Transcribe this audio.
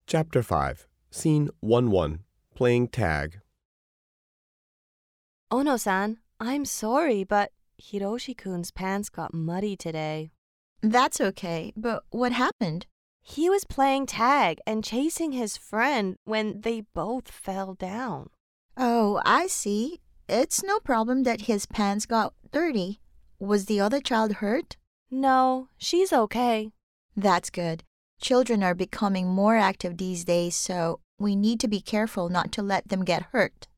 Chapter 5, Scene 1-1, Playing Tag. Ono-san, I'm sorry, but Hiroshi-kun's pants got muddy today. That's okay, but what happened? He was playing tag and chasing his friend when they both fell down. Oh, I see. It's no problem that his pants got dirty. Was the other child hurt? No, she's okay. That's good. Children are becoming more active these days, so we need to be careful not to let them get hurt.